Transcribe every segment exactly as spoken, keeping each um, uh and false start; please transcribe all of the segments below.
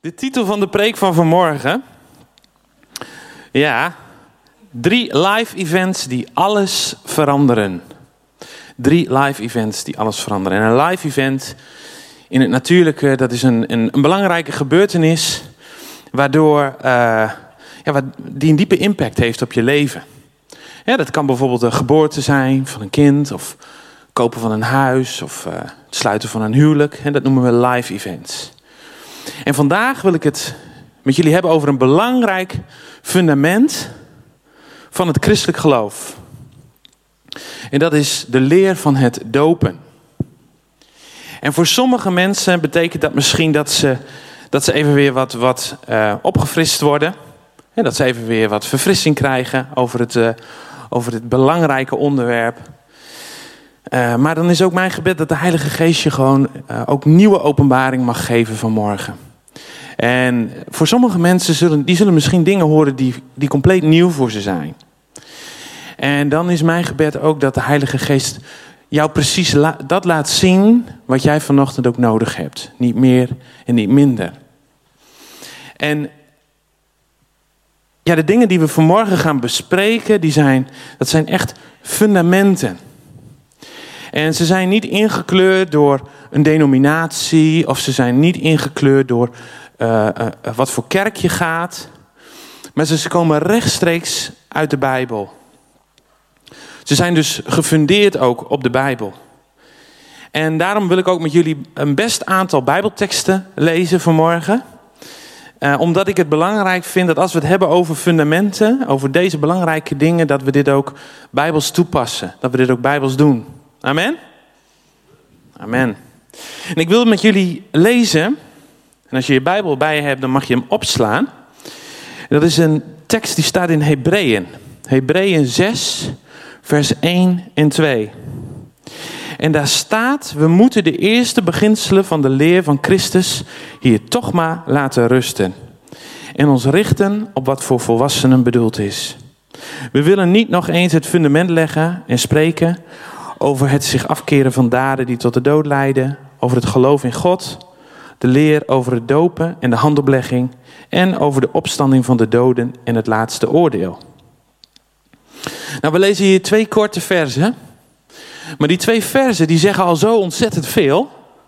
De titel van de preek van vanmorgen. Ja, drie live events die alles veranderen. Drie live events die alles veranderen. En een live event in het natuurlijke, dat is een, een, een belangrijke gebeurtenis, waardoor uh, ja, wat, die een diepe impact heeft op je leven. Ja, dat kan bijvoorbeeld een geboorte zijn van een kind, of kopen van een huis, of uh, het sluiten van een huwelijk. En dat noemen we live events. En vandaag wil ik het met jullie hebben over een belangrijk fundament van het christelijk geloof. En dat is de leer van het dopen. En voor sommige mensen betekent dat misschien dat ze, dat ze even weer wat, wat uh, opgefrist worden. En dat ze even weer wat verfrissing krijgen over het, uh, over het belangrijke onderwerp. Uh, maar dan is ook mijn gebed dat de Heilige Geest je gewoon uh, ook nieuwe openbaring mag geven vanmorgen. En voor sommige mensen zullen, die zullen misschien dingen horen die, die compleet nieuw voor ze zijn. En dan is mijn gebed ook dat de Heilige Geest jou precies la, dat laat zien wat jij vanochtend ook nodig hebt. Niet meer en niet minder. En ja, de dingen die we vanmorgen gaan bespreken, die zijn, dat zijn echt fundamenten. En ze zijn niet ingekleurd door een denominatie, of ze zijn niet ingekleurd door uh, uh, wat voor kerk je gaat. Maar ze komen rechtstreeks uit de Bijbel. Ze zijn dus gefundeerd ook op de Bijbel. En daarom wil ik ook met jullie een best aantal Bijbelteksten lezen vanmorgen. Uh, omdat ik het belangrijk vind dat als we het hebben over fundamenten, over deze belangrijke dingen, dat we dit ook Bijbels toepassen. Dat we dit ook Bijbels doen. Amen? Amen. En ik wil met jullie lezen. En als je je Bijbel bij je hebt, dan mag je hem opslaan. Dat is een tekst die staat in Hebreeën. Hebreeën zes, vers één en twee. En daar staat: we moeten de eerste beginselen van de leer van Christus hier toch maar laten rusten. En ons richten op wat voor volwassenen bedoeld is. We willen niet nog eens het fundament leggen en spreken over het zich afkeren van daden die tot de dood leiden, over het geloof in God, de leer over het dopen en de handoplegging en over de opstanding van de doden en het laatste oordeel. Nou, we lezen hier twee korte verzen, maar die twee verzen die zeggen al zo ontzettend veel.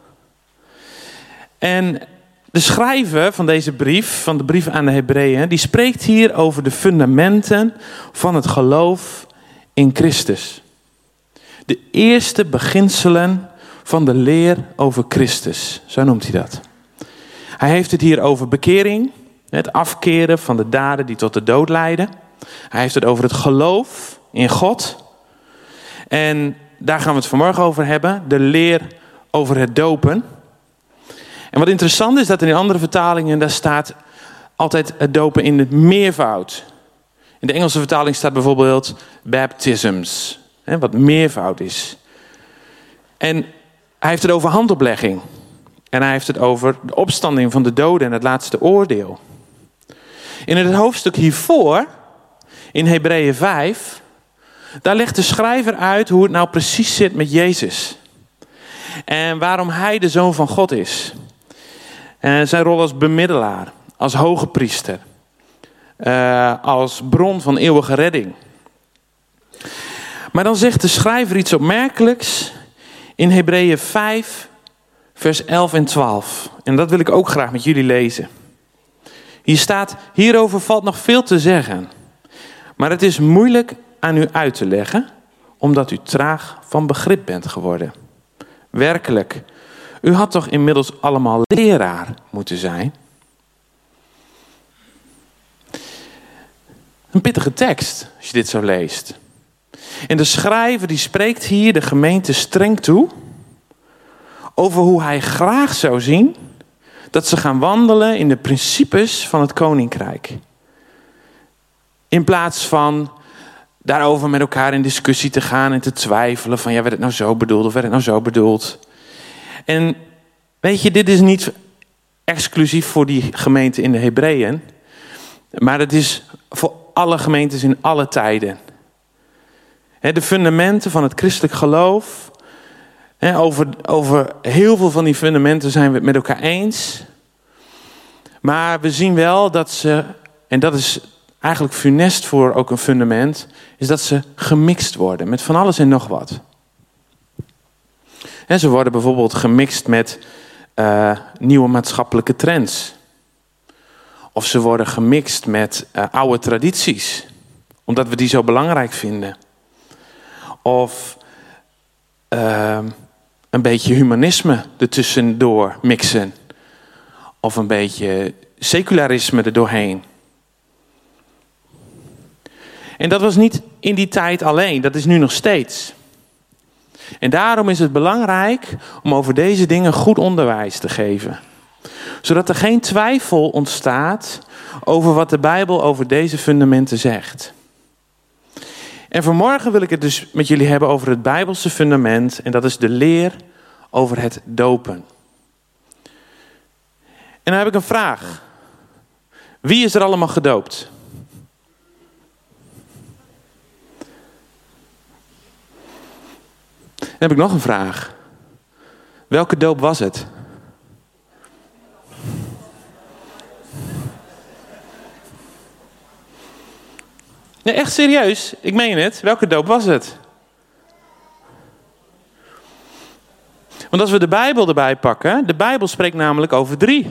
En de schrijver van deze brief, van de brief aan de Hebreeën, die spreekt hier over de fundamenten van het geloof in Christus. De eerste beginselen van de leer over Christus. Zo noemt hij dat. Hij heeft het hier over bekering. Het afkeren van de daden die tot de dood leiden. Hij heeft het over het geloof in God. En daar gaan we het vanmorgen over hebben. De leer over het dopen. En wat interessant is dat in andere vertalingen daar staat altijd het dopen in het meervoud. In de Engelse vertaling staat bijvoorbeeld baptisms. Hè, wat meervoud is. En hij heeft het over handoplegging. En hij heeft het over de opstanding van de doden en het laatste oordeel. In het hoofdstuk hiervoor, in Hebreeën vijf, daar legt de schrijver uit hoe het nou precies zit met Jezus. En waarom hij de Zoon van God is. En zijn rol als bemiddelaar, als hoge priester, uh, als bron van eeuwige redding. Maar dan zegt de schrijver iets opmerkelijks in Hebreeën vijf, vers elf en twaalf. En dat wil ik ook graag met jullie lezen. Hier staat: hierover valt nog veel te zeggen. Maar het is moeilijk aan u uit te leggen, omdat u traag van begrip bent geworden. Werkelijk, u had toch inmiddels allemaal leraar moeten zijn? Een pittige tekst, als je dit zo leest. En de schrijver die spreekt hier de gemeente streng toe over hoe hij graag zou zien dat ze gaan wandelen in de principes van het koninkrijk. In plaats van daarover met elkaar in discussie te gaan en te twijfelen van ja, werd het nou zo bedoeld of werd het nou zo bedoeld. En weet je, dit is niet exclusief voor die gemeente in de Hebreeën, maar het is voor alle gemeentes in alle tijden. De fundamenten van het christelijk geloof. Over, over heel veel van die fundamenten zijn we het met elkaar eens. Maar we zien wel dat ze, en dat is eigenlijk funest voor ook een fundament, is dat ze gemixt worden met van alles en nog wat. En ze worden bijvoorbeeld gemixt met uh, nieuwe maatschappelijke trends. Of ze worden gemixt met uh, oude tradities, omdat we die zo belangrijk vinden. Of uh, een beetje humanisme ertussendoor mixen. Of een beetje secularisme erdoorheen. En dat was niet in die tijd alleen, dat is nu nog steeds. En daarom is het belangrijk om over deze dingen goed onderwijs te geven. Zodat er geen twijfel ontstaat over wat de Bijbel over deze fundamenten zegt. En vanmorgen wil ik het dus met jullie hebben over het Bijbelse fundament. En dat is de leer over het dopen. En dan heb ik een vraag. Wie is er allemaal gedoopt? Dan heb ik nog een vraag. Welke doop was het? Nee, echt serieus. Ik meen het. Welke doop was het? Want als we de Bijbel erbij pakken, de Bijbel spreekt namelijk over drie.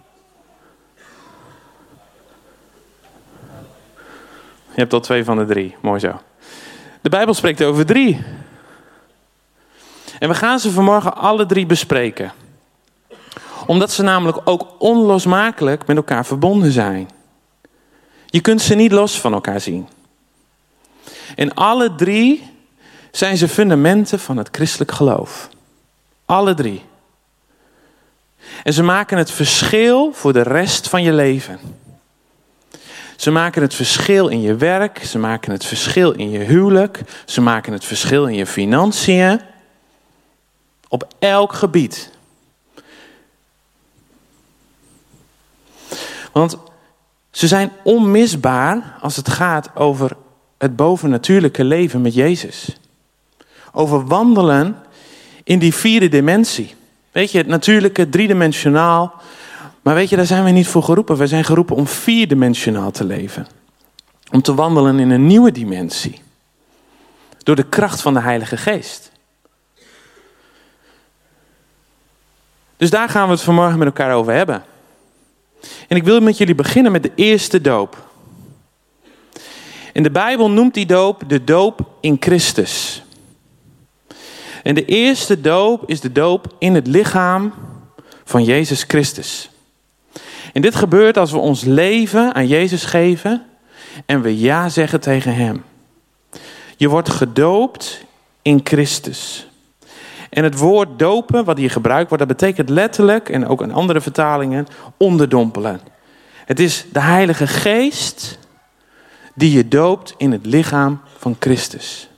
Je hebt al twee van de drie. Mooi zo. De Bijbel spreekt over drie. En we gaan ze vanmorgen alle drie bespreken. Omdat ze namelijk ook onlosmakelijk met elkaar verbonden zijn. Je kunt ze niet los van elkaar zien. En alle drie zijn ze fundamenten van het christelijk geloof. Alle drie. En ze maken het verschil voor de rest van je leven. Ze maken het verschil in je werk. Ze maken het verschil in je huwelijk. Ze maken het verschil in je financiën. Op elk gebied. Want ze zijn onmisbaar als het gaat over het bovennatuurlijke leven met Jezus. Over wandelen in die vierde dimensie. Weet je, het natuurlijke, driedimensionaal. Maar weet je, daar zijn we niet voor geroepen. We zijn geroepen om vierdimensionaal te leven. Om te wandelen in een nieuwe dimensie. Door de kracht van de Heilige Geest. Dus daar gaan we het vanmorgen met elkaar over hebben. En ik wil met jullie beginnen met de eerste doop. En de Bijbel noemt die doop de doop in Christus. En de eerste doop is de doop in het lichaam van Jezus Christus. En dit gebeurt als we ons leven aan Jezus geven en we ja zeggen tegen Hem. Je wordt gedoopt in Christus. En het woord dopen, wat hier gebruikt wordt, dat betekent letterlijk, en ook in andere vertalingen, onderdompelen. Het is de Heilige Geest die je doopt in het lichaam van Christus.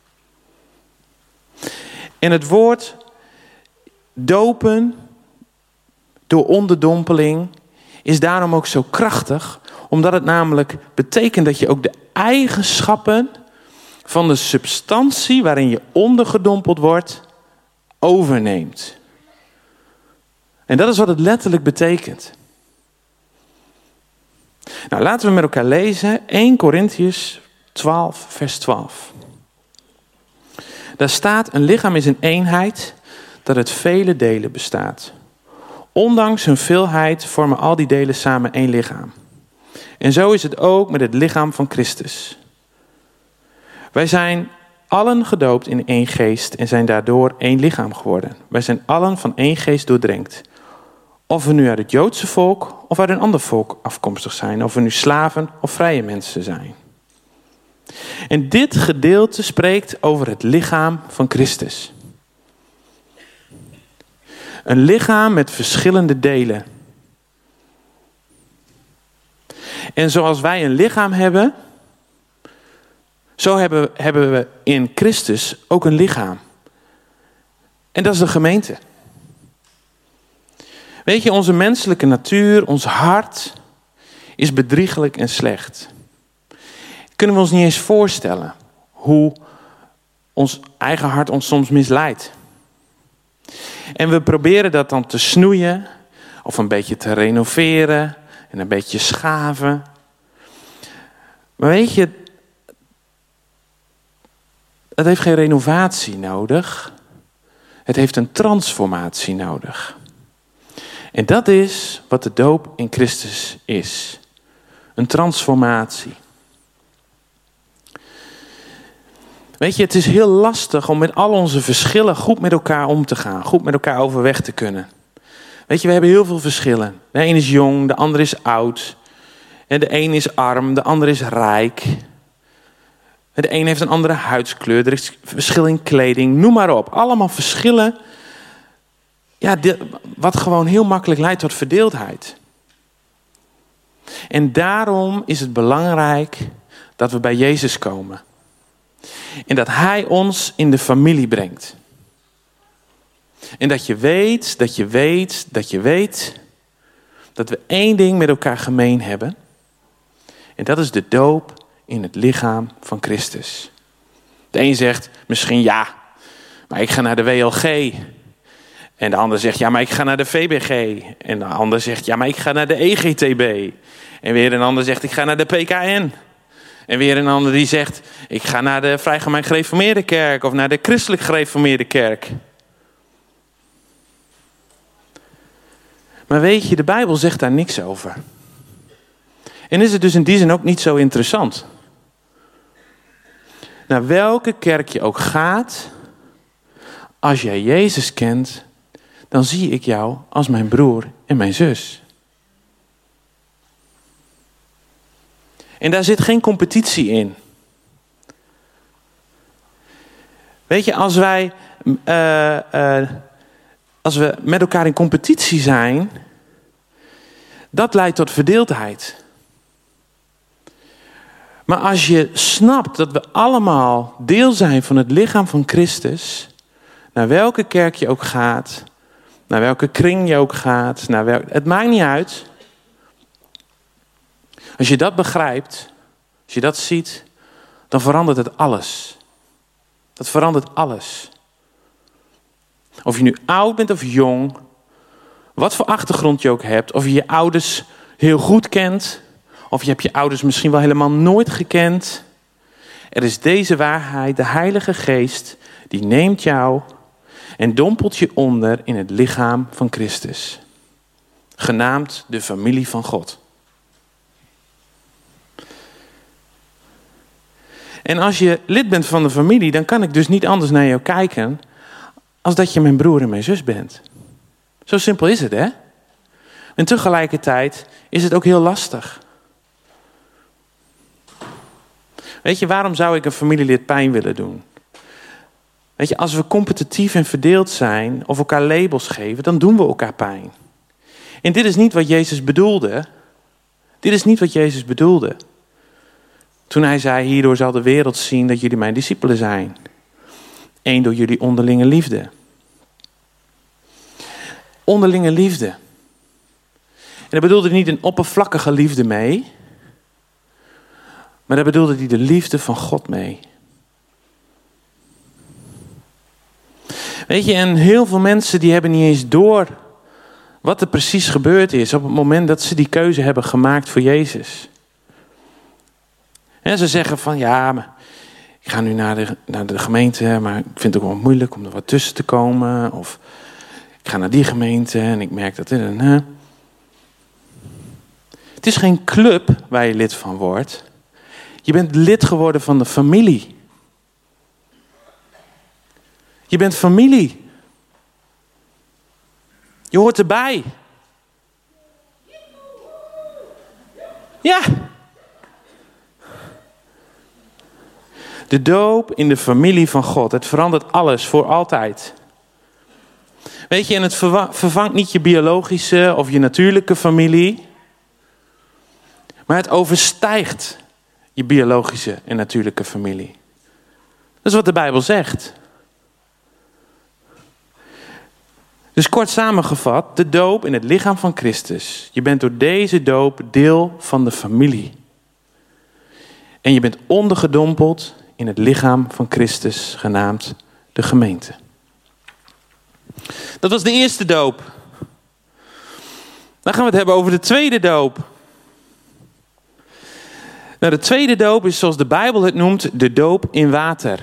En het woord dopen door onderdompeling is daarom ook zo krachtig, omdat het namelijk betekent dat je ook de eigenschappen van de substantie waarin je ondergedompeld wordt, overneemt. En dat is wat het letterlijk betekent. Nou, laten we met elkaar lezen eerste Korintiërs twaalf, vers twaalf. Daar staat: een lichaam is een eenheid dat uit vele delen bestaat. Ondanks hun veelheid vormen al die delen samen één lichaam. En zo is het ook met het lichaam van Christus. Wij zijn allen gedoopt in één geest en zijn daardoor één lichaam geworden. Wij zijn allen van één geest doordrenkt. Of we nu uit het Joodse volk of uit een ander volk afkomstig zijn. Of we nu slaven of vrije mensen zijn. En dit gedeelte spreekt over het lichaam van Christus. Een lichaam met verschillende delen. En zoals wij een lichaam hebben, zo hebben, hebben we in Christus ook een lichaam. En dat is de gemeente. Weet je, onze menselijke natuur, ons hart, is bedriegelijk en slecht. Kunnen we ons niet eens voorstellen hoe ons eigen hart ons soms misleidt. En we proberen dat dan te snoeien, of een beetje te renoveren, en een beetje schaven. Maar weet je, het heeft geen renovatie nodig. Het heeft een transformatie nodig. En dat is wat de doop in Christus is. Een transformatie. Weet je, het is heel lastig om met al onze verschillen goed met elkaar om te gaan. Goed met elkaar overweg te kunnen. Weet je, we hebben heel veel verschillen. De een is jong, de ander is oud. En de een is arm, de ander is rijk. De een heeft een andere huidskleur, er is verschil in kleding, noem maar op. Allemaal verschillen, ja, de, wat gewoon heel makkelijk leidt tot verdeeldheid. En daarom is het belangrijk dat we bij Jezus komen. En dat Hij ons in de familie brengt. En dat je weet, dat je weet, dat je weet, dat we één ding met elkaar gemeen hebben. En dat is de doop in het lichaam van Christus. De een zegt misschien ja, maar ik ga naar de W L G. En de ander zegt ja, maar ik ga naar de V B G. En de ander zegt ja, maar ik ga naar de E G T B. En weer een ander zegt ik ga naar de P K N. En weer een ander die zegt ik ga naar de vrijgemaakt gereformeerde kerk of naar de christelijk gereformeerde kerk. Maar weet je, de Bijbel zegt daar niks over. En is het dus in die zin ook niet zo interessant. Naar welke kerk je ook gaat, als jij Jezus kent, dan zie ik jou als mijn broer en mijn zus. En daar zit geen competitie in. Weet je, als wij, uh, uh, als we met elkaar in competitie zijn, dat leidt tot verdeeldheid. Maar als je snapt dat we allemaal deel zijn van het lichaam van Christus, naar welke kerk je ook gaat, naar welke kring je ook gaat, naar welk, het maakt niet uit. Als je dat begrijpt, als je dat ziet, dan verandert het alles. Dat verandert alles. Of je nu oud bent of jong, wat voor achtergrond je ook hebt, of je je ouders heel goed kent, of je hebt je ouders misschien wel helemaal nooit gekend. Er is deze waarheid, de Heilige Geest, die neemt jou en dompelt je onder in het lichaam van Christus. Genaamd de familie van God. En als je lid bent van de familie, dan kan ik dus niet anders naar jou kijken als dat je mijn broer en mijn zus bent. Zo simpel is het, hè? En tegelijkertijd is het ook heel lastig. Weet je, waarom zou ik een familielid pijn willen doen? Weet je, als we competitief en verdeeld zijn of elkaar labels geven, dan doen we elkaar pijn. En dit is niet wat Jezus bedoelde. Dit is niet wat Jezus bedoelde. Toen hij zei, hierdoor zal de wereld zien dat jullie mijn discipelen zijn. Eén door jullie onderlinge liefde. Onderlinge liefde. En daar bedoelde hij niet een oppervlakkige liefde mee. Maar daar bedoelde hij de liefde van God mee. Weet je, en heel veel mensen die hebben niet eens door wat er precies gebeurd is op het moment dat ze die keuze hebben gemaakt voor Jezus. En ze zeggen van ja, maar ik ga nu naar de, naar de gemeente, maar ik vind het ook wel moeilijk om er wat tussen te komen. Of ik ga naar die gemeente en ik merk dat dit en hè. Het is geen club waar je lid van wordt. Je bent lid geworden van de familie. Je bent familie. Je hoort erbij. Ja. De doop in de familie van God. Het verandert alles voor altijd. Weet je, en het vervangt niet je biologische of je natuurlijke familie. Maar het overstijgt je biologische en natuurlijke familie. Dat is wat de Bijbel zegt. Dus kort samengevat, de doop in het lichaam van Christus. Je bent door deze doop deel van de familie. En je bent ondergedompeld in het lichaam van Christus, genaamd de gemeente. Dat was de eerste doop. Dan gaan we het hebben over de tweede doop. Nou, de tweede doop is zoals de Bijbel het noemt, de doop in water.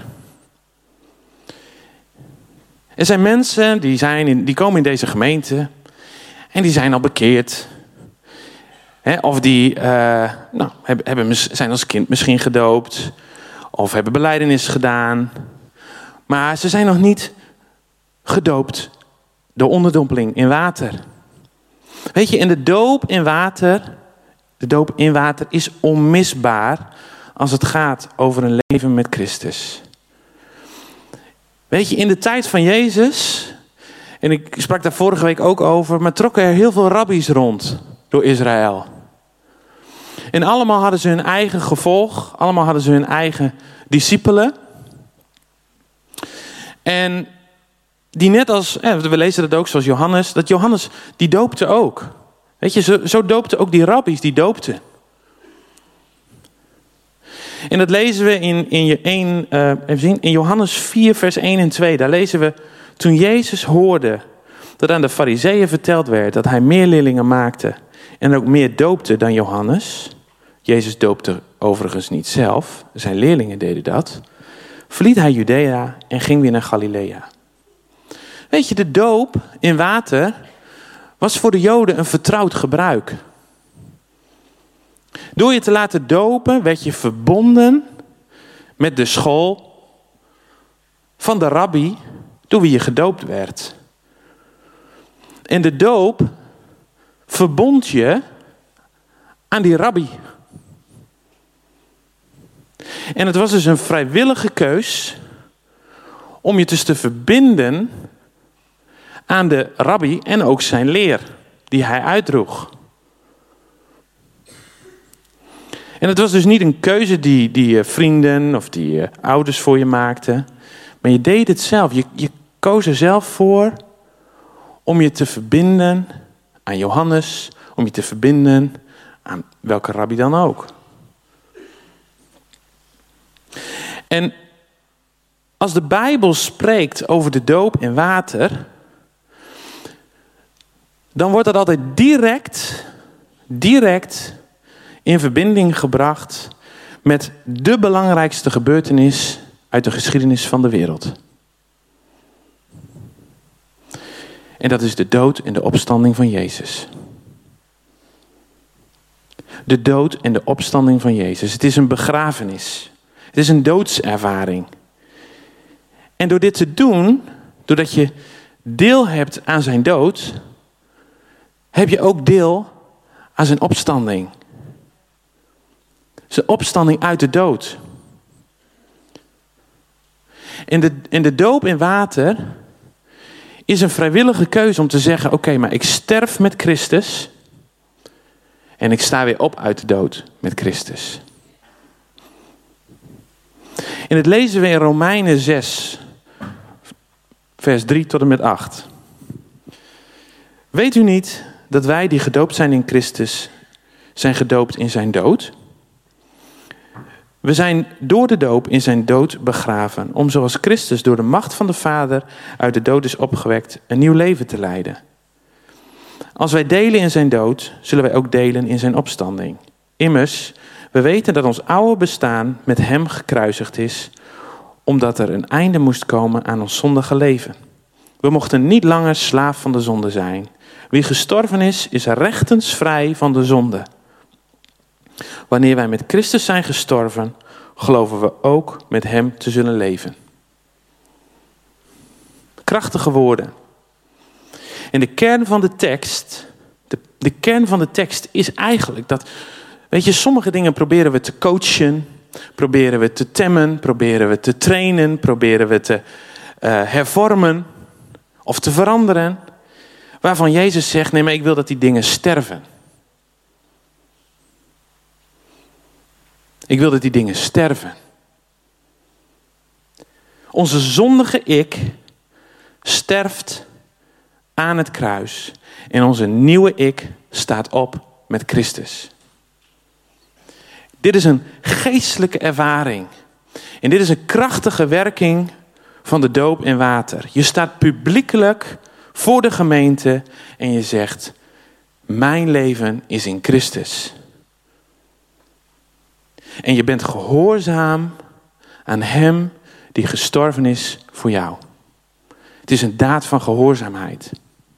Er zijn mensen die, zijn in, die komen in deze gemeente en die zijn al bekeerd. He, of die uh, nou, hebben, hebben, zijn als kind misschien gedoopt. Of hebben belijdenis gedaan. Maar ze zijn nog niet gedoopt door onderdompeling in water. Weet je, in de doop in water, de doop in water is onmisbaar als het gaat over een leven met Christus. Weet je, in de tijd van Jezus, en ik sprak daar vorige week ook over, maar trokken er heel veel rabbies rond door Israël. En allemaal hadden ze hun eigen gevolg, allemaal hadden ze hun eigen discipelen. En die net als, we lezen dat ook zoals Johannes, dat Johannes, die doopte ook. Weet je, zo, zo doopten ook die rabbies, die doopten. En dat lezen we in, in, in, uh, even zien, in Johannes vier, vers één en twee. Daar lezen we, toen Jezus hoorde dat aan de Farizeeën verteld werd dat hij meer leerlingen maakte en ook meer doopte dan Johannes. Jezus doopte overigens niet zelf, zijn leerlingen deden dat. Verliet hij Judea en ging weer naar Galilea. Weet je, de doop in water was voor de Joden een vertrouwd gebruik. Door je te laten dopen werd je verbonden met de school van de rabbi door wie je gedoopt werd. En de doop verbond je aan die rabbi. En het was dus een vrijwillige keus om je dus te verbinden aan de rabbi en ook zijn leer die hij uitdroeg. En het was dus niet een keuze die, die je vrienden of die je ouders voor je maakten. Maar je deed het zelf. Je, je koos er zelf voor om je te verbinden aan Johannes. Om je te verbinden aan welke rabbi dan ook. En als de Bijbel spreekt over de doop in water, dan wordt dat altijd direct, direct in verbinding gebracht met de belangrijkste gebeurtenis uit de geschiedenis van de wereld. En dat is de dood en de opstanding van Jezus. De dood en de opstanding van Jezus. Het is een begrafenis. Het is een doodservaring. En door dit te doen, doordat je deel hebt aan zijn dood, heb je ook deel aan zijn opstanding. Zijn opstanding uit de dood. En de, en de doop in water is een vrijwillige keuze om te zeggen, oké, okay, maar ik sterf met Christus en ik sta weer op uit de dood met Christus. En dat lezen we in Romeinen zes, vers drie tot en met acht. Weet u niet dat wij die gedoopt zijn in Christus, zijn gedoopt in zijn dood? We zijn door de doop in zijn dood begraven, om zoals Christus door de macht van de Vader uit de dood is opgewekt, een nieuw leven te leiden. Als wij delen in zijn dood, zullen wij ook delen in zijn opstanding. Immers, we weten dat ons oude bestaan met hem gekruisigd is, omdat er een einde moest komen aan ons zondige leven. We mochten niet langer slaaf van de zonde zijn. Wie gestorven is, is rechtens vrij van de zonde. Wanneer wij met Christus zijn gestorven, geloven we ook met hem te zullen leven. Krachtige woorden. En de kern van de tekst, de, de kern van de tekst is eigenlijk dat, weet je, sommige dingen proberen we te coachen, proberen we te temmen, proberen we te trainen, proberen we te uh, hervormen of te veranderen. Waarvan Jezus zegt, nee, maar ik wil dat die dingen sterven. Ik wil dat die dingen sterven. Onze zondige ik sterft aan het kruis. En onze nieuwe ik staat op met Christus. Dit is een geestelijke ervaring. En dit is een krachtige werking van de doop in water. Je staat publiekelijk voor de gemeente en je zegt, mijn leven is in Christus. En je bent gehoorzaam aan hem die gestorven is voor jou. Het is een daad van gehoorzaamheid.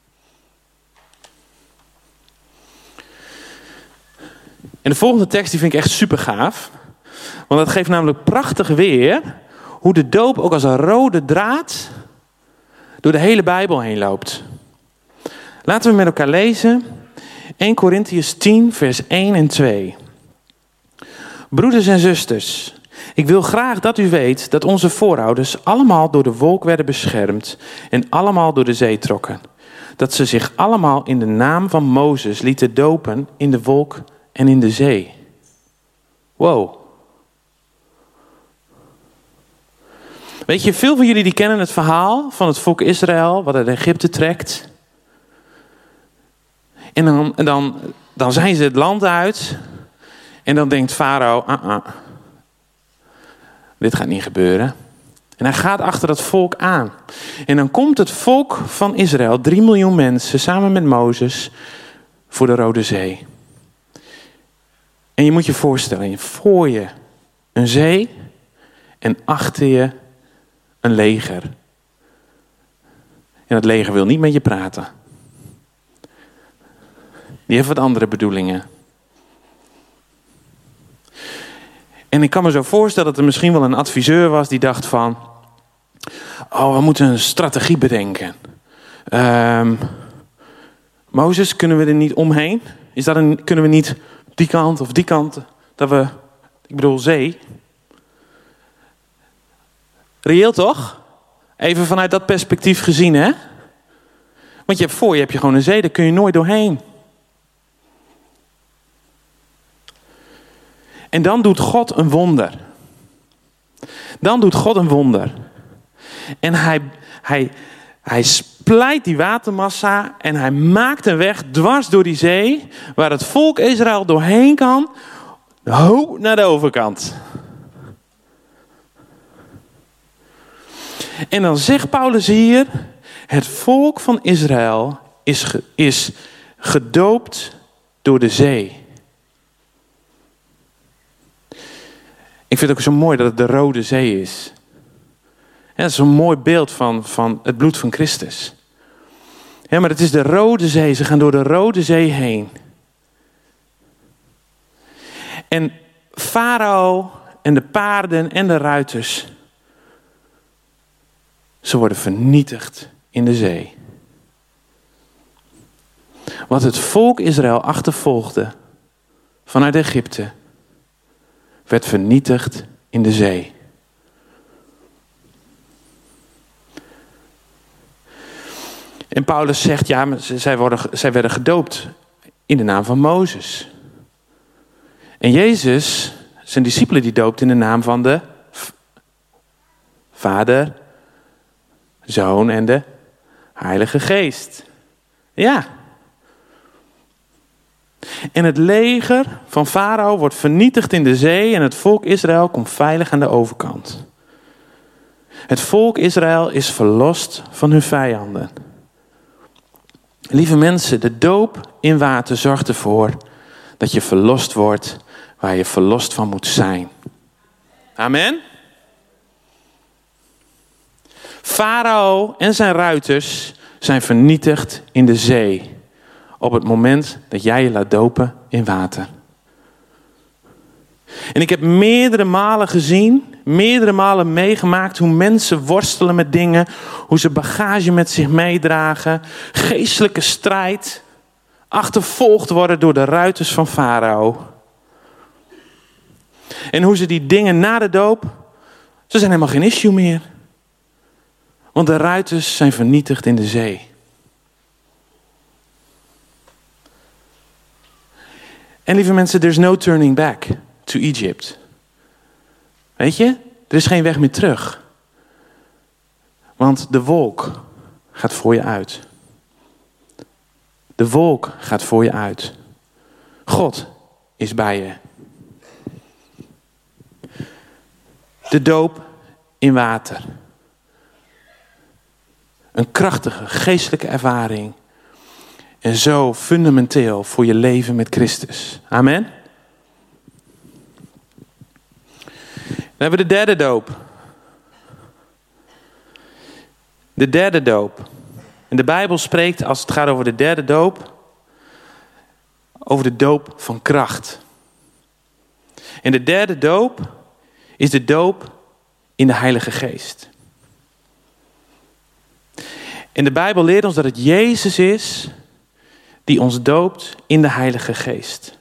En de volgende tekst die vind ik echt super gaaf. Want dat geeft namelijk prachtig weer hoe de doop ook als een rode draad door de hele Bijbel heen loopt. Laten we met elkaar lezen. Eerste Korintiërs tien vers één en twee. Broeders en zusters, ik wil graag dat u weet dat onze voorouders allemaal door de wolk werden beschermd en allemaal door de zee trokken. Dat ze zich allemaal in de naam van Mozes lieten dopen in de wolk en in de zee. Wow. Weet je, veel van jullie die kennen het verhaal van het volk Israël, wat uit Egypte trekt. En dan, en dan, dan zijn ze het land uit. En dan denkt Farao, ah, ah, dit gaat niet gebeuren. En hij gaat achter dat volk aan. En dan komt het volk van Israël, drie miljoen mensen, samen met Mozes, voor de Rode Zee. En je moet je voorstellen, voor je een zee en achter je een leger. En het leger wil niet met je praten. Die heeft wat andere bedoelingen. En ik kan me zo voorstellen dat er misschien wel een adviseur was die dacht van, oh, we moeten een strategie bedenken. Um, Mozes, kunnen we er niet omheen? Is dat een, kunnen we niet die kant of die kant? Dat we, ik bedoel zee. Reëel toch? Even vanuit dat perspectief gezien, hè? Want je hebt voor je heb je gewoon een zee, daar kun je nooit doorheen. En dan doet God een wonder. Dan doet God een wonder. En hij, hij, hij splijt die watermassa en hij maakt een weg dwars door die zee, waar het volk Israël doorheen kan, ho, naar de overkant. En dan zegt Paulus hier, het volk van Israël is, ge, is gedoopt door de zee. Ik vind het ook zo mooi dat het de Rode Zee is. Ja, dat is een mooi beeld van, van het bloed van Christus. Ja, maar het is de Rode Zee. Ze gaan door de Rode Zee heen. En Farao en de paarden en de ruiters, ze worden vernietigd in de zee. Wat het volk Israël achtervolgde vanuit Egypte, werd vernietigd in de zee. En Paulus zegt, ja, maar zij, worden, zij werden gedoopt in de naam van Mozes. En Jezus, zijn discipelen, die doopt in de naam van de Vader, Zoon en de Heilige Geest. Ja. En het leger van Farao wordt vernietigd in de zee en het volk Israël komt veilig aan de overkant. Het volk Israël is verlost van hun vijanden. Lieve mensen, de doop in water zorgt ervoor dat je verlost wordt waar je verlost van moet zijn. Amen. Farao en zijn ruiters zijn vernietigd in de zee op het moment dat jij je laat dopen in water. En ik heb meerdere malen gezien, meerdere malen meegemaakt hoe mensen worstelen met dingen, hoe ze bagage met zich meedragen, geestelijke strijd, achtervolgd worden door de ruiters van Farao. En hoe ze die dingen na de doop, ze zijn helemaal geen issue meer. Want de ruiters zijn vernietigd in de zee. En lieve mensen, there's no turning back to Egypt. Weet je, er is geen weg meer terug. Want de wolk gaat voor je uit. De wolk gaat voor je uit. God is bij je. De doop in water. Een krachtige geestelijke ervaring. En zo fundamenteel voor je leven met Christus. Amen. hebben we de derde doop. De derde doop. En de Bijbel spreekt, als het gaat over de derde doop, over de doop van kracht. En de derde doop is de doop in de Heilige Geest. En de Bijbel leert ons dat het Jezus is die ons doopt in de Heilige Geest.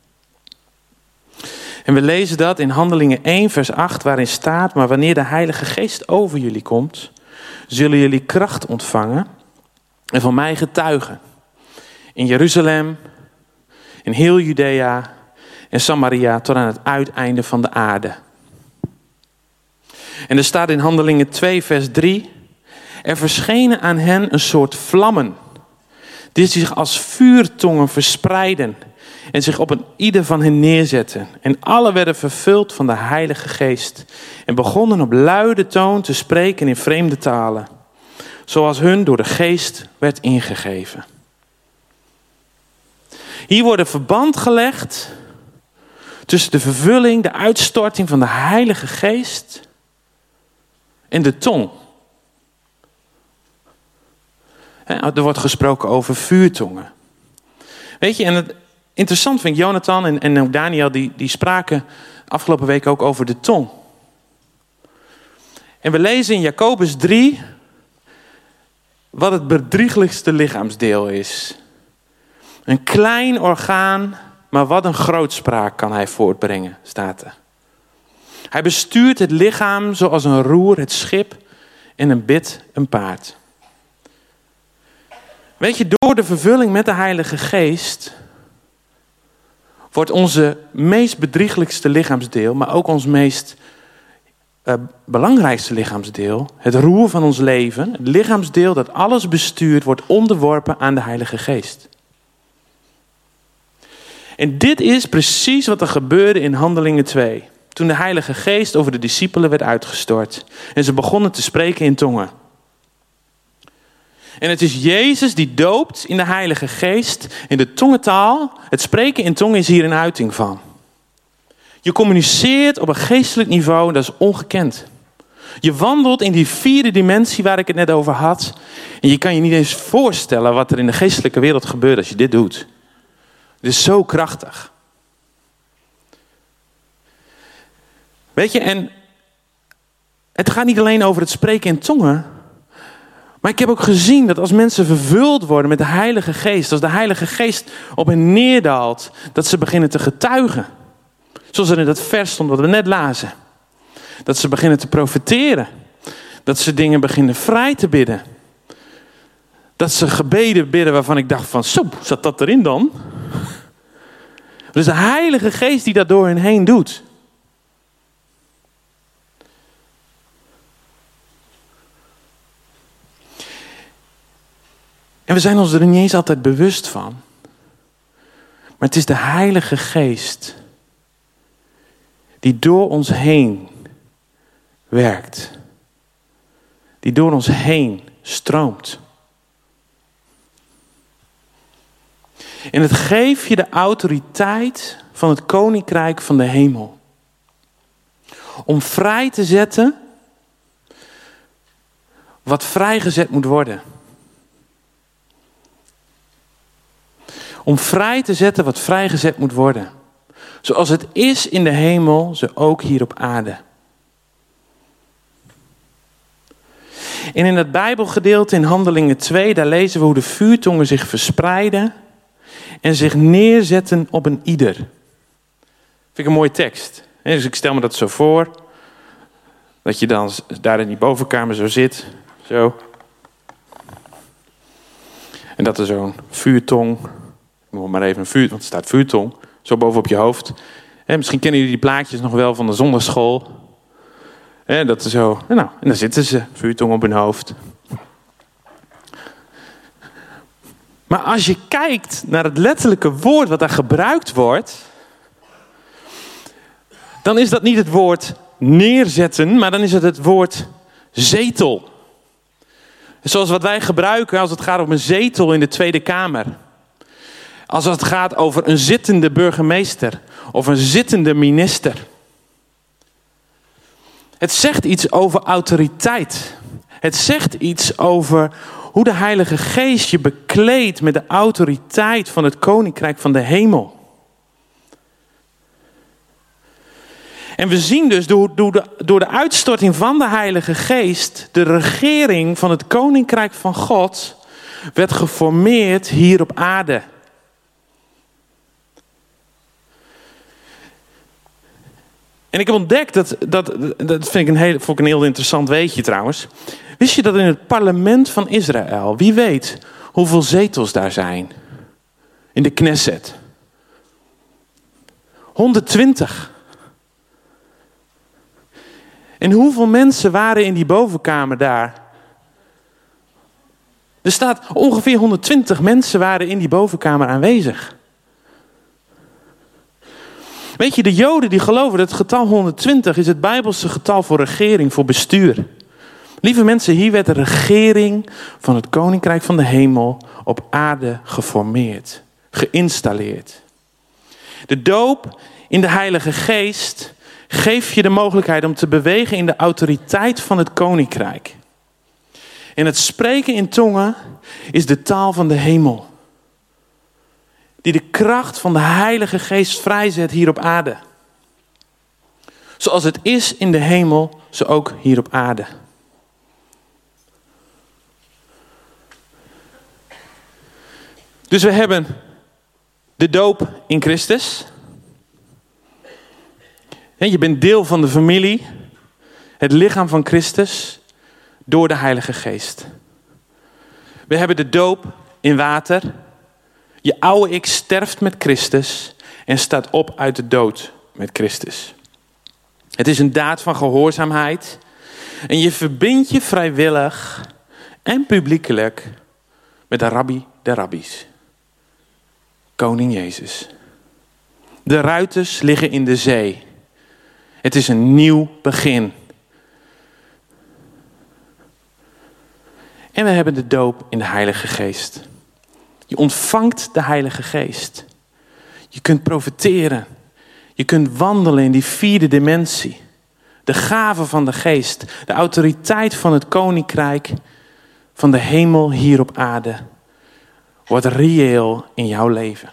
En we lezen dat in Handelingen één vers acht, waarin staat: maar wanneer de Heilige Geest over jullie komt, zullen jullie kracht ontvangen en van mij getuigen. In Jeruzalem, in heel Judea en Samaria tot aan het uiteinde van de aarde. En er staat in Handelingen twee vers drie: er verschenen aan hen een soort vlammen, die zich als vuurtongen verspreidden en zich op een ieder van hen neerzetten. En alle werden vervuld van de Heilige Geest en begonnen op luide toon te spreken in vreemde talen, zoals hun door de Geest werd ingegeven. Hier wordt een verband gelegd tussen de vervulling, de uitstorting van de Heilige Geest en de tong. Er wordt gesproken over vuurtongen. Weet je, en het interessant vind ik, Jonathan en, en ook Daniel, die, die spraken afgelopen week ook over de tong. En we lezen in Jacobus drie wat het bedrieglijkste lichaamsdeel is. Een klein orgaan, maar wat een grootspraak kan hij voortbrengen, staat er. Hij bestuurt het lichaam zoals een roer het schip en een bit een paard. Weet je, door de vervulling met de Heilige Geest wordt onze meest bedrieglijkste lichaamsdeel, maar ook ons meest uh, belangrijkste lichaamsdeel, het roer van ons leven, het lichaamsdeel dat alles bestuurt, wordt onderworpen aan de Heilige Geest. En dit is precies wat er gebeurde in Handelingen twee. Toen de Heilige Geest over de discipelen werd uitgestort en ze begonnen te spreken in tongen. En het is Jezus die doopt in de Heilige Geest. In de tongentaal, het spreken in tongen is hier een uiting van. Je communiceert op een geestelijk niveau, dat is ongekend. Je wandelt in die vierde dimensie waar ik het net over had. En je kan je niet eens voorstellen wat er in de geestelijke wereld gebeurt als je dit doet. Het is zo krachtig. Weet je, en het gaat niet alleen over het spreken in tongen. Maar ik heb ook gezien dat als mensen vervuld worden met de Heilige Geest, als de Heilige Geest op hen neerdaalt, dat ze beginnen te getuigen. Zoals er in dat vers stond wat we net lazen. Dat ze beginnen te profeteren. Dat ze dingen beginnen vrij te bidden. Dat ze gebeden bidden waarvan ik dacht van, zo, zat dat erin dan? Dus de Heilige Geest die dat door hen heen doet. En we zijn ons er niet eens altijd bewust van. Maar het is de Heilige Geest die door ons heen werkt. Die door ons heen stroomt. En het geeft je de autoriteit van het Koninkrijk van de hemel. Om vrij te zetten wat vrijgezet moet worden. Om vrij te zetten wat vrijgezet moet worden. Zoals het is in de hemel, zo ook hier op aarde. En in het Bijbelgedeelte in Handelingen twee, daar lezen we hoe de vuurtongen zich verspreiden en zich neerzetten op een ieder. Vind ik een mooie tekst. Dus ik stel me dat zo voor. Dat je dan daar in die bovenkamer zo zit. Zo. En dat er zo'n vuurtong. Ik noem maar even een vuur, want er staat vuurtong. Zo bovenop je hoofd. He, misschien kennen jullie die plaatjes nog wel van de zondagschool. He, dat er zo. Nou, en dan zitten ze. Vuurtong op hun hoofd. Maar als je kijkt naar het letterlijke woord wat daar gebruikt wordt, dan is dat niet het woord neerzetten, maar dan is het het woord zetel. Zoals wat wij gebruiken als het gaat om een zetel in de Tweede Kamer. Als het gaat over een zittende burgemeester of een zittende minister. Het zegt iets over autoriteit. Het zegt iets over hoe de Heilige Geest je bekleedt met de autoriteit van het Koninkrijk van de hemel. En we zien dus door, door, de, door de uitstorting van de Heilige Geest, de regering van het Koninkrijk van God werd geformeerd hier op aarde. En ik heb ontdekt, dat, dat, dat vind ik een heel, vond ik een heel interessant weetje trouwens. Wist je dat in het parlement van Israël, wie weet hoeveel zetels daar zijn? In de Knesset. honderdtwintig. En hoeveel mensen waren in die bovenkamer daar? Er staat ongeveer honderdtwintig mensen waren in die bovenkamer aanwezig. Weet je, de Joden die geloven dat het getal honderdtwintig is het Bijbelse getal voor regering, voor bestuur. Lieve mensen, hier werd de regering van het Koninkrijk van de hemel op aarde geformeerd, geïnstalleerd. De doop in de Heilige Geest geeft je de mogelijkheid om te bewegen in de autoriteit van het Koninkrijk. En het spreken in tongen is de taal van de hemel. Die de kracht van de Heilige Geest vrijzet hier op aarde. Zoals het is in de hemel, zo ook hier op aarde. Dus we hebben de doop in Christus. Je bent deel van de familie, het lichaam van Christus, door de Heilige Geest. We hebben de doop in water. Je oude ik sterft met Christus en staat op uit de dood met Christus. Het is een daad van gehoorzaamheid. En je verbindt je vrijwillig en publiekelijk met de rabbi der rabbies. Koning Jezus. De ruiters liggen in de zee. Het is een nieuw begin. En we hebben de doop in de Heilige Geest. Je ontvangt de Heilige Geest. Je kunt profiteren. Je kunt wandelen in die vierde dimensie. De gave van de Geest. De autoriteit van het Koninkrijk van de hemel hier op aarde. Wordt reëel in jouw leven.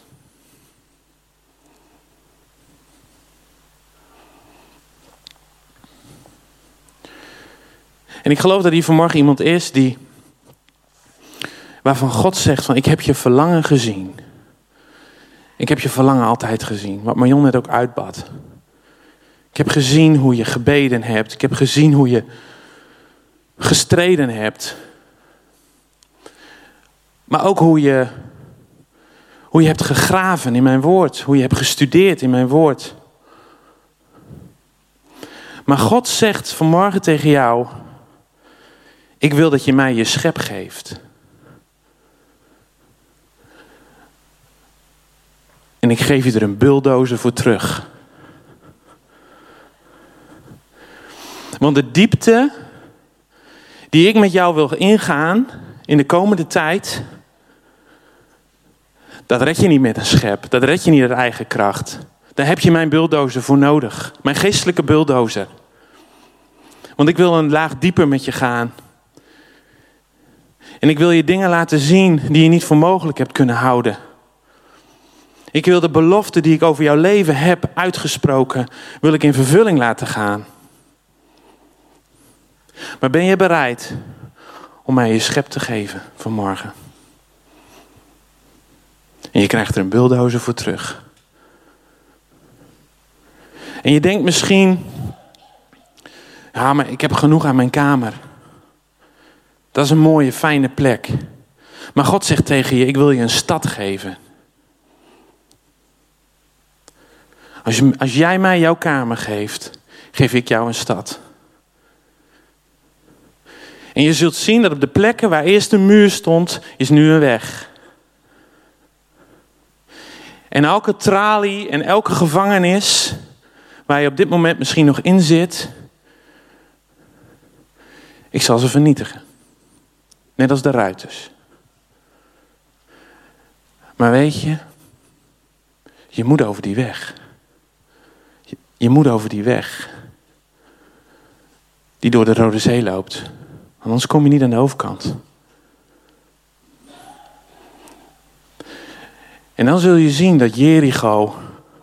En ik geloof dat hier vanmorgen iemand is die, waarvan God zegt van ik heb je verlangen gezien. Ik heb je verlangen altijd gezien. Wat Marion net ook uitbad. Ik heb gezien hoe je gebeden hebt. Ik heb gezien hoe je gestreden hebt. Maar ook hoe je, hoe je hebt gegraven in mijn woord. Hoe je hebt gestudeerd in mijn woord. Maar God zegt vanmorgen tegen jou, ik wil dat je mij je schep geeft. En ik geef je er een bulldozer voor terug. Want de diepte die ik met jou wil ingaan in de komende tijd, dat red je niet met een schep. Dat red je niet uit eigen kracht. Daar heb je mijn bulldozer voor nodig. Mijn geestelijke bulldozer. Want ik wil een laag dieper met je gaan. En ik wil je dingen laten zien die je niet voor mogelijk hebt kunnen houden. Ik wil de belofte die ik over jouw leven heb uitgesproken, wil ik in vervulling laten gaan. Maar ben je bereid om mij je schep te geven vanmorgen? En je krijgt er een bulldozer voor terug. En je denkt misschien, ja, maar ik heb genoeg aan mijn kamer. Dat is een mooie, fijne plek. Maar God zegt tegen je, ik wil je een stad geven. Als, je, als jij mij jouw kamer geeft, geef ik jou een stad. En je zult zien dat op de plekken waar eerst een muur stond, is nu een weg. En elke tralie en elke gevangenis waar je op dit moment misschien nog in zit, ik zal ze vernietigen. Net als de ruiters. Maar weet je, je moet over die weg. Je, je moet over die weg. die door de Rode Zee loopt. Want anders kom je niet aan de overkant. En dan zul je zien dat Jericho,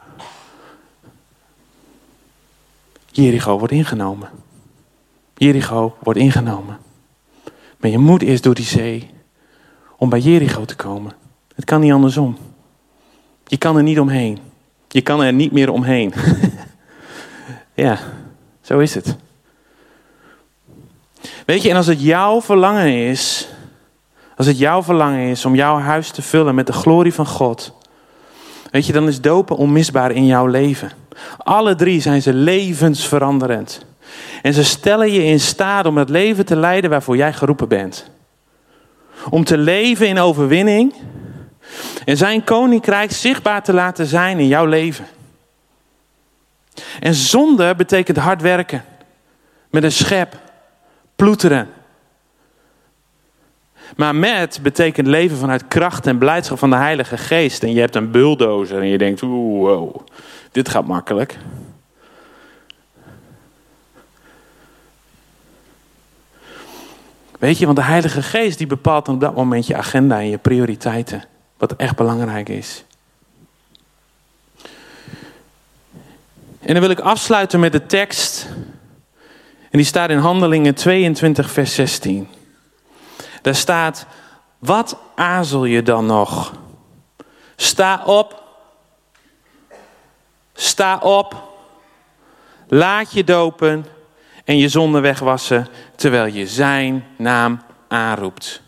Jericho wordt ingenomen. Jericho wordt ingenomen. Maar je moet eerst door die zee om bij Jericho te komen. Het kan niet andersom. Je kan er niet omheen. Je kan er niet meer omheen. Ja, zo is het. Weet je, en als het jouw verlangen is, als het jouw verlangen is om jouw huis te vullen met de glorie van God, weet je, dan is dopen onmisbaar in jouw leven. Alle drie zijn ze levensveranderend. En ze stellen je in staat om het leven te leiden waarvoor jij geroepen bent. Om te leven in overwinning en zijn koninkrijk zichtbaar te laten zijn in jouw leven. En zonde betekent hard werken. Met een schep. Ploeteren. Maar met betekent leven vanuit kracht en blijdschap van de Heilige Geest. En je hebt een bulldozer en je denkt, oeh, wow, dit gaat makkelijk. Weet je, want de Heilige Geest die bepaalt op dat moment je agenda en je prioriteiten. Wat echt belangrijk is. En dan wil ik afsluiten met de tekst. En die staat in Handelingen tweeëntwintig vers zestien. Daar staat, wat aarzel je dan nog? Sta op. Sta op. Laat je dopen en je zonde wegwassen, terwijl je zijn naam aanroept.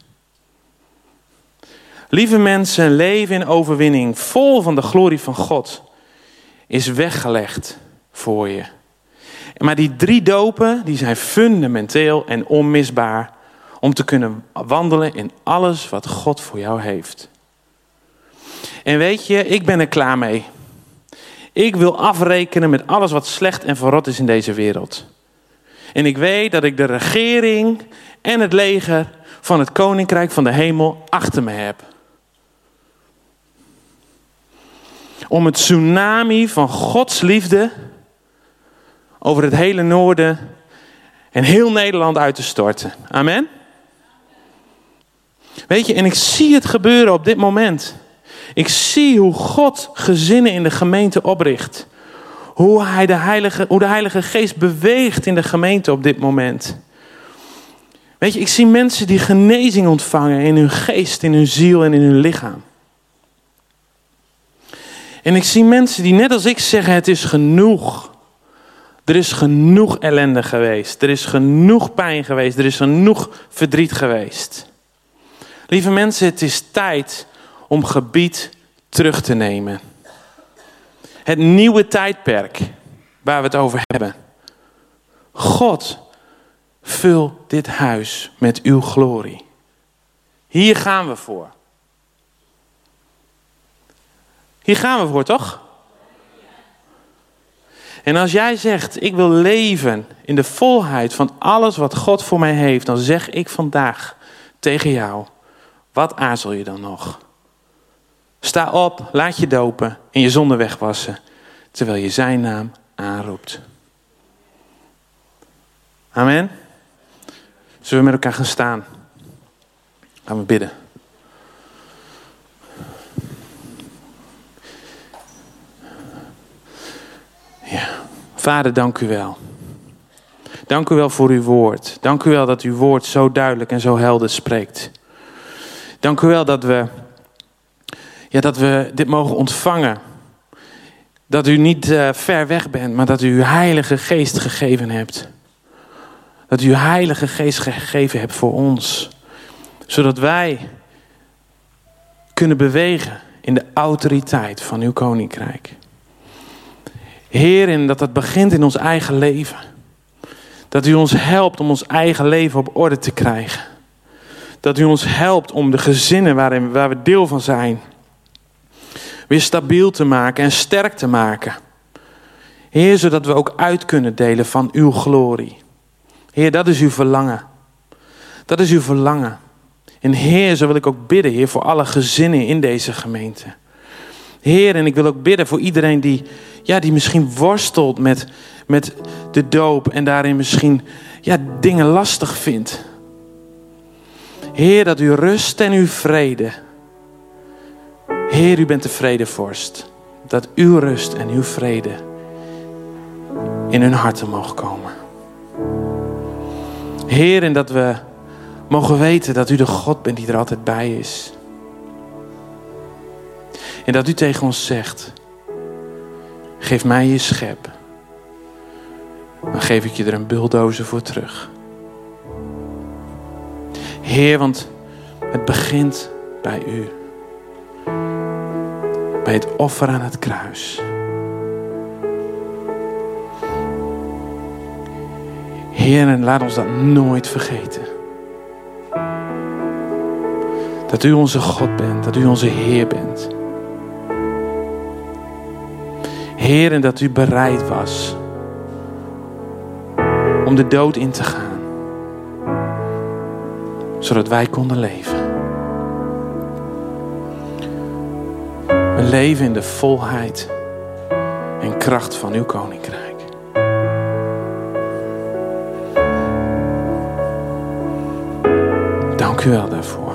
Lieve mensen, leven in overwinning, vol van de glorie van God, is weggelegd voor je. Maar die drie dopen, die zijn fundamenteel en onmisbaar om te kunnen wandelen in alles wat God voor jou heeft. En weet je, ik ben er klaar mee. Ik wil afrekenen met alles wat slecht en verrot is in deze wereld. En ik weet dat ik de regering en het leger van het koninkrijk van de hemel achter me heb. Om het tsunami van Gods liefde over het hele noorden en heel Nederland uit te storten. Amen? Weet je, en ik zie het gebeuren op dit moment. Ik zie hoe God gezinnen in de gemeente opricht. Hoe, hij de heilige, hoe de Heilige Geest beweegt in de gemeente op dit moment. Weet je, ik zie mensen die genezing ontvangen in hun geest, in hun ziel en in hun lichaam. En ik zie mensen die net als ik zeggen, het is genoeg. Er is genoeg ellende geweest. Er is genoeg pijn geweest. Er is genoeg verdriet geweest. Lieve mensen, het is tijd om gebied terug te nemen. Het nieuwe tijdperk waar we het over hebben. God, vul dit huis met uw glorie. Hier gaan we voor. Hier gaan we voor, toch? En als jij zegt, ik wil leven in de volheid van alles wat God voor mij heeft, dan zeg ik vandaag tegen jou, wat aarzel je dan nog? Sta op, laat je dopen en je zonde wegwassen, terwijl je zijn naam aanroept. Amen. Zullen we met elkaar gaan staan? Gaan we bidden. Ja, Vader, dank u wel. Dank u wel voor uw woord. Dank u wel dat uw woord zo duidelijk en zo helder spreekt. Dank u wel dat we, ja, dat we dit mogen ontvangen. Dat u niet uh, ver weg bent, maar dat u uw Heilige Geest gegeven hebt. Dat u uw Heilige Geest gegeven hebt voor ons. Zodat wij kunnen bewegen in de autoriteit van uw koninkrijk. Heer, en dat dat begint in ons eigen leven. Dat u ons helpt om ons eigen leven op orde te krijgen. Dat u ons helpt om de gezinnen waarin, waar we deel van zijn, weer stabiel te maken en sterk te maken. Heer, zodat we ook uit kunnen delen van uw glorie. Heer, dat is uw verlangen. Dat is uw verlangen. En Heer, zo wil ik ook bidden, Heer, voor alle gezinnen in deze gemeente. Heer, en ik wil ook bidden voor iedereen die, ja, die misschien worstelt met, met de doop en daarin misschien ja, dingen lastig vindt. Heer, dat uw rust en uw vrede. Heer, u bent de vredevorst. Dat uw rust en uw vrede in hun harten mogen komen. Heer, en dat we mogen weten dat u de God bent die er altijd bij is. En dat u tegen ons zegt, geef mij je schep. Dan geef ik je er een bulldozer voor terug. Heer, want het begint bij u. Bij het offer aan het kruis. Heer, en laat ons dat nooit vergeten. Dat u onze God bent, dat u onze Heer bent. Heer, en dat u bereid was om de dood in te gaan. Zodat wij konden leven. Een leven in de volheid en kracht van uw koninkrijk. Dank u wel daarvoor.